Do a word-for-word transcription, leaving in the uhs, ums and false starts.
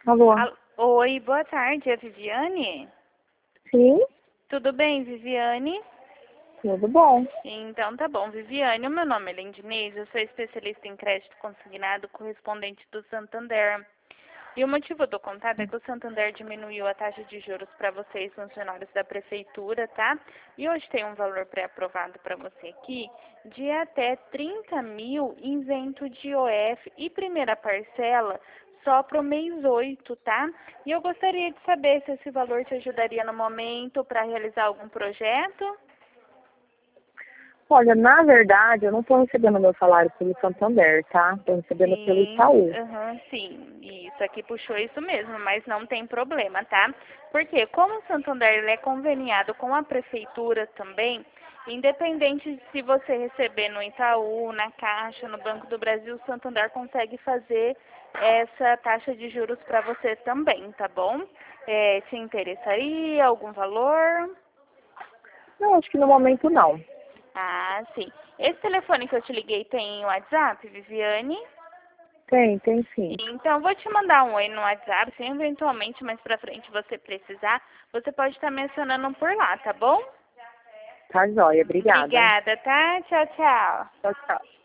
Alô? Al- Oi, boa tarde, é Viviane? Sim, Tudo bem, Viviane? tudo bom. Então tá bom, Viviane, o meu nome é Lindinês, eu sou especialista em crédito consignado correspondente do Santander. E o motivo do contato é que o Santander diminuiu a taxa de juros para vocês, funcionários da prefeitura, tá? E hoje tem um valor pré-aprovado para você aqui de até trinta mil isento de I O F e primeira parcela só para o mês oito, tá? E eu gostaria de saber se esse valor te ajudaria no momento para realizar algum projeto. Olha, na verdade, eu não estou recebendo meu salário pelo Santander, tá? Estou recebendo pelo Sim, Itaú. aham, sim, isso aqui puxou isso mesmo, mas não tem problema, tá? Porque como o Santander ele é conveniado com a prefeitura também, independente de se você receber no Itaú, na Caixa, no Banco do Brasil, o Santander consegue fazer essa taxa de juros para você também, tá bom? É, te interessaria algum valor? Não, acho que no momento não. Ah, sim. Esse telefone que eu te liguei tem WhatsApp, Viviane? Tem, tem sim. Então, vou te mandar um oi no WhatsApp. Se eventualmente mais pra frente você precisar, você pode estar mencionando por lá, tá bom? Tá joia, obrigada. Obrigada, tá? Tchau, tchau. Tchau, tchau.